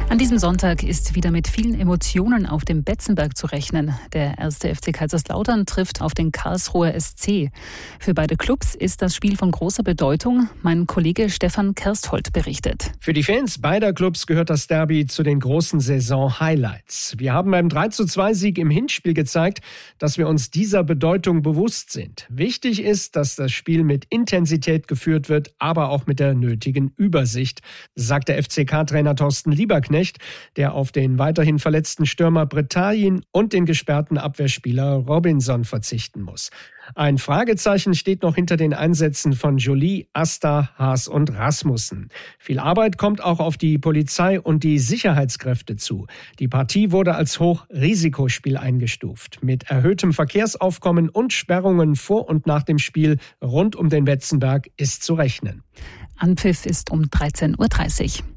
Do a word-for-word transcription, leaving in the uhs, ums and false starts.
An diesem Sonntag ist wieder mit vielen Emotionen auf dem Betzenberg zu rechnen. Der erste F C Kaiserslautern trifft auf den Karlsruher S C. Für beide Clubs ist das Spiel von großer Bedeutung. Mein Kollege Stefan Kersthold berichtet. Für die Fans beider Clubs gehört das Derby zu den großen Saison-Highlights. Wir haben beim drei zu zwei Sieg im Hinspiel gezeigt, dass wir uns dieser Bedeutung bewusst sind. Wichtig ist, dass das Spiel mit Intensität geführt wird, aber auch mit der nötigen Übersicht, sagt der F C K-Trainer Thorsten Lieberknecht, der auf den weiterhin verletzten Stürmer Bretagne und den gesperrten Abwehrspieler Robinson verzichten muss. Ein Fragezeichen steht noch hinter den Einsätzen von Joly, Asta, Haas und Rasmussen. Viel Arbeit kommt auch auf die Polizei und die Sicherheitskräfte zu. Die Partie wurde als Hochrisikospiel eingestuft. Mit erhöhtem Verkehrsaufkommen und Sperrungen vor und nach dem Spiel rund um den Betzenberg ist zu rechnen. Anpfiff ist um dreizehn Uhr dreißig.